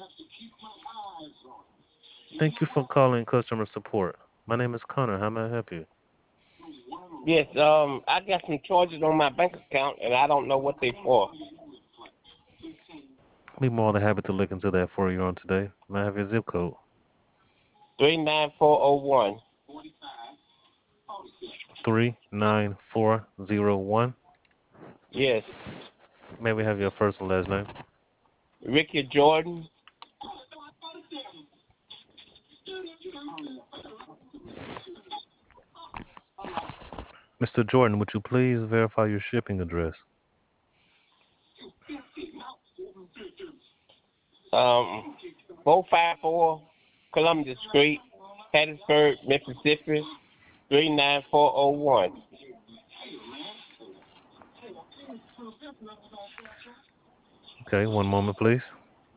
Thank you for calling customer support. My name is Connor. How may I help you? Yes, I got some charges on my bank account, and I don't know what they for. Be more than happy to look into that for you on today. May I have your zip code? 39401. 39401. Yes, May we have your first and last name? Ricky Jordan. Mr. Jordan, would you please verify your shipping address? 454 Columbus Street, Hattiesburg, Mississippi, 39401. Okay, one moment, please.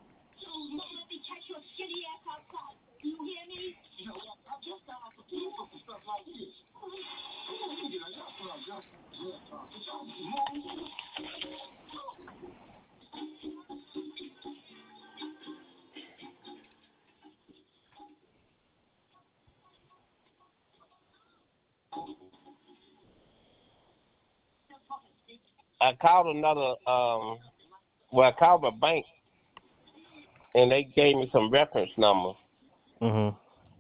I called another, I called my bank, and they gave me some reference number Mm-hmm.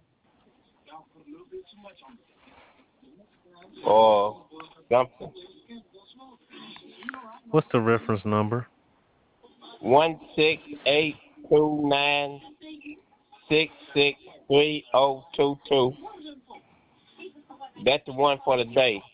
or something. What's the reference number? 16829663022. That's the one for the day.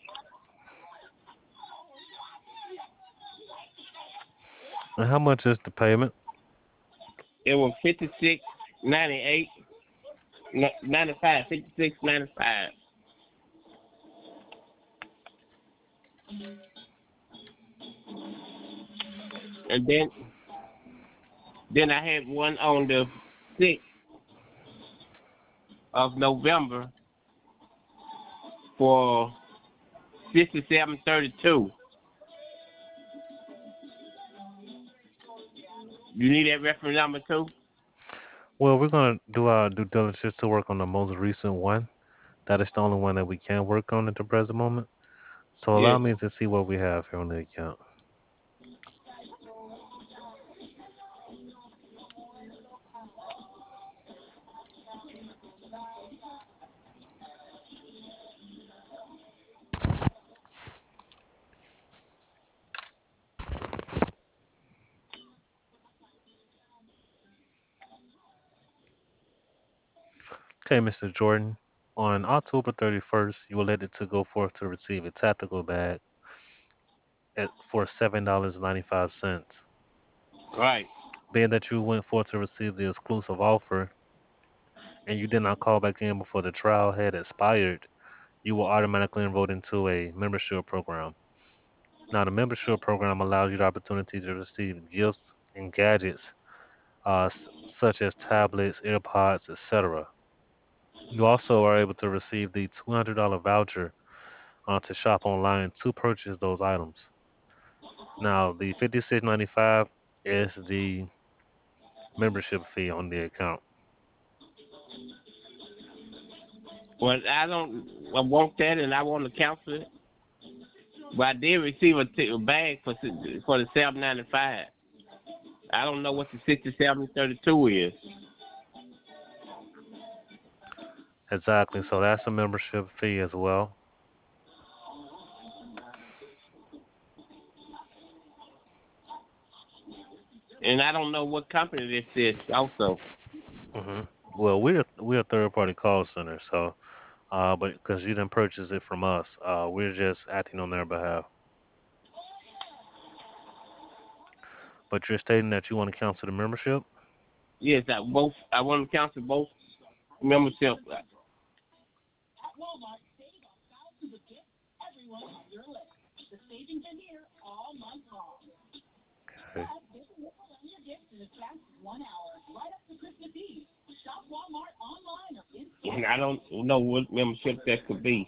And how much is the payment? It was 56.98, 95, 56.95. And then I had one on the 6th of November for 57.32. You need that reference number too? Well, we're going to do our due diligence to work on the most recent one. That is the only one that we can work on at the present moment. So allow Yes. me to see what we have here on the account. Okay, Mr. Jordan. On October 31st, you were elected to go forth to receive a tactical bag for $7.95. Right. Being that you went forth to receive the exclusive offer and you did not call back in before the trial had expired, you will automatically enroll into a membership program. Now, the membership program allows you the opportunity to receive gifts and gadgets such as tablets, AirPods, etc. You also are able to receive the $200 voucher to shop online to purchase those items. Now, the 56.95 is the membership fee on the account. Well, I want that, and I want to cancel it. But I did receive a bag for the 7.95. I don't know what the 67.32 is. Exactly. So that's a membership fee as well. And I don't know what company this is also. hmm Well, we're a third party call center, so but because you didn't purchase it from us, we're just acting on their behalf. But you're stating that you want to cancel the membership. Yes, I want to cancel both memberships. Okay. And I don't know what membership that could be.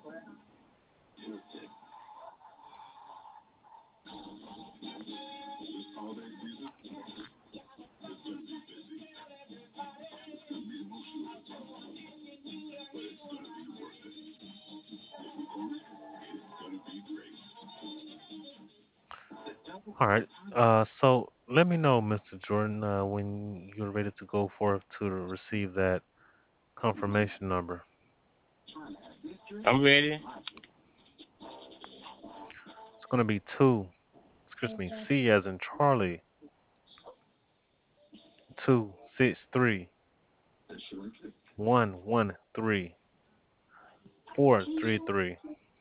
All right. So let me know, Mr. Jordan, when you're ready to go forth to receive that confirmation number. I'm ready. It's going to be excuse me, C as in Charlie, 263-113-433.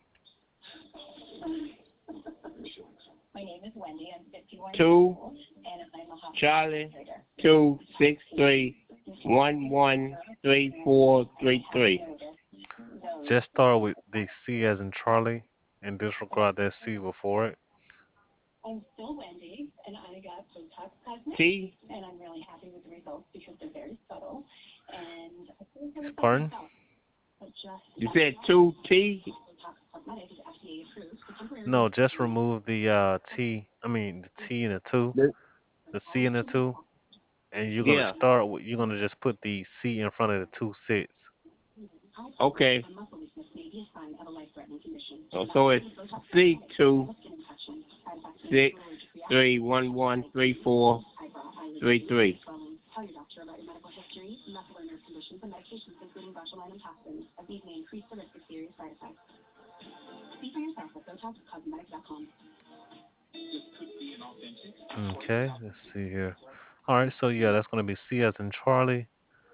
Two Charlie 263-113433. Just start with the C as in Charlie and disregard that C before it. T. Pardon? You said 2T. No, just remove the the T and the 2, the C and the 2, and Yeah. you're gonna just put the C in front of the 2 6. Okay. Oh, so it's C263113433. Okay, let's see here. All right, so yeah, that's gonna be C as in Charlie,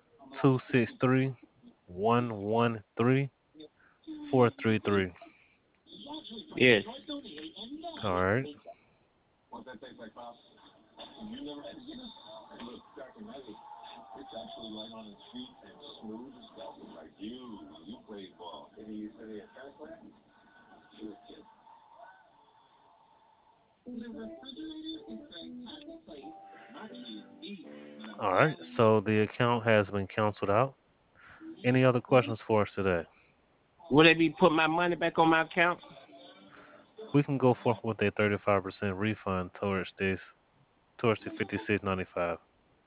263-113-433. Yes. All right. All right, so the account has been canceled out. Any other questions for us today? Will they be put my money back on my account? We can go forth with a 35% refund towards the 56.95.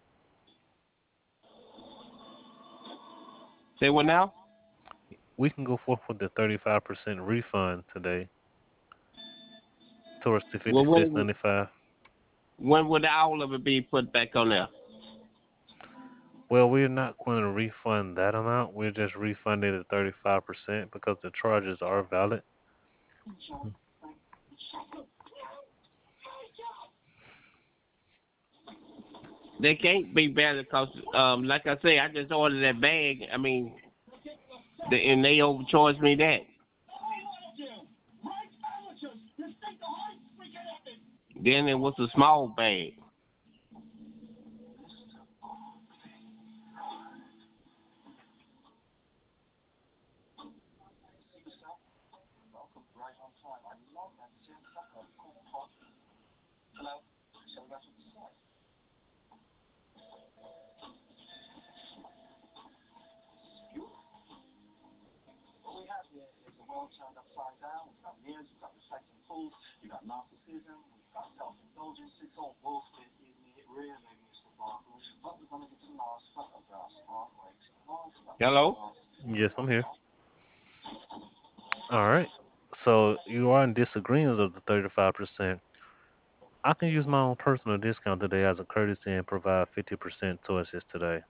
Say what now? We can go forth with the 35% refund today towards the Well, 56.95. when would all of it be put back on there? Well, we're not going to refund that amount. We're just refunding the 35% because the charges are valid. They can't be better because, like I say, I just ordered that bag. I mean, and they overcharged me that. Then it was a small bag. Hello? Yes, I'm here. All right. So you are in disagreement of the 35%. I can use my own personal discount today as a courtesy and provide 50% towards this today.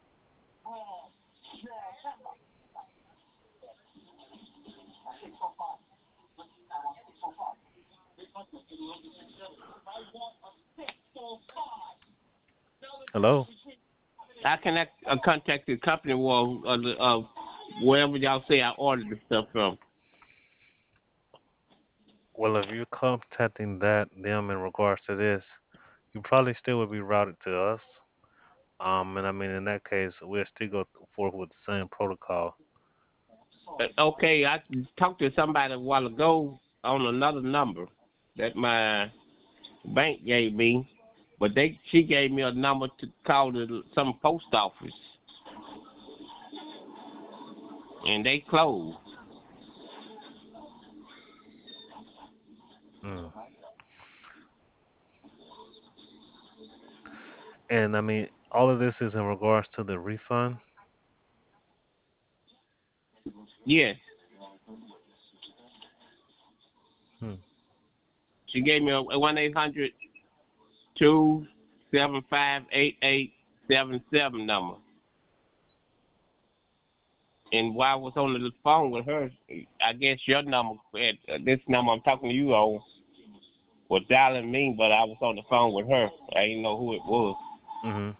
Hello? I can contact the company or wherever y'all say I ordered the stuff from. Well, if you're contacting them in regards to this, you probably still would be routed to us. And I mean, in that case, we'll still go forward with the same protocol. Okay, I talked to somebody a while ago on another number that my bank gave me, but she gave me a number to call some post office, and they closed. Mm. And I mean, all of this is in regards to the refund. Yes, Hmm. she gave me a 1-800-275-8877 number. And while I was on the phone with her, I guess your number, this number I'm talking to you on, was dialing me, but I was on the phone with her. I didn't know who it was. Hmm.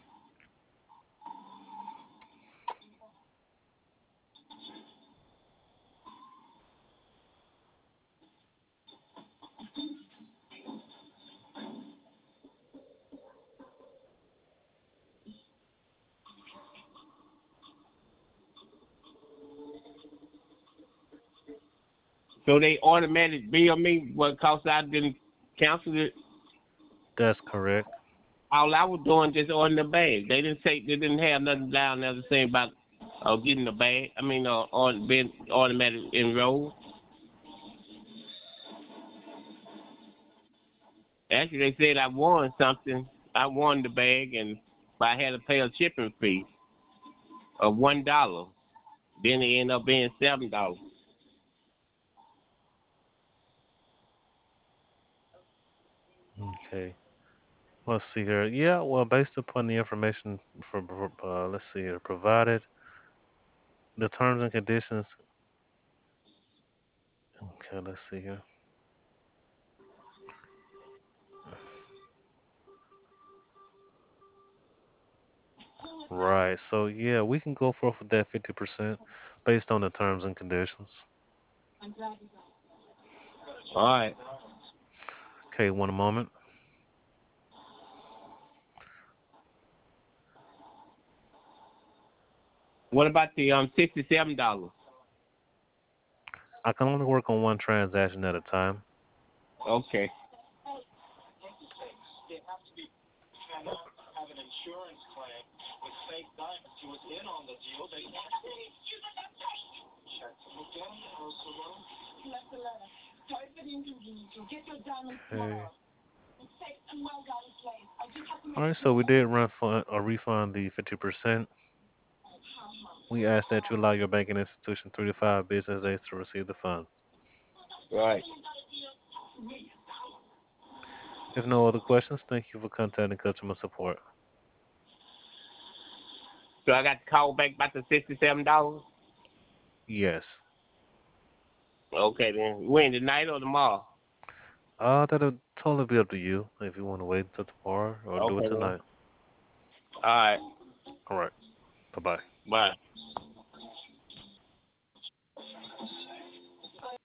So they automatically bill me because I didn't cancel it. That's correct. All I was doing just ordering the bag. They didn't have nothing down there to say about getting the bag. I mean, on being automatic enrolled. Actually, they said I won something. I won the bag, and but I had to pay a shipping fee of $1. Then it ended up being $7. Okay. Let's see here. Yeah, well, based upon the information let's see here, provided the terms and conditions. Okay, let's see here. Right. So yeah, we can go forth with that 50% based on the terms and conditions. All right. Okay, one moment. What about the $67? I can only work on one transaction at a time. Okay. Okay. All right, so we did run for a refund the 50%. We ask that you allow your banking institution 3 to 5 business days to receive the funds. Right. If no other questions, thank you for contacting customer support. So I got to call back about the $67. Yes. Okay then. When tonight or tomorrow? That'll totally be up to you if you want to wait until tomorrow or do it Okay then. tonight. All right. All right. Bye bye. Bye.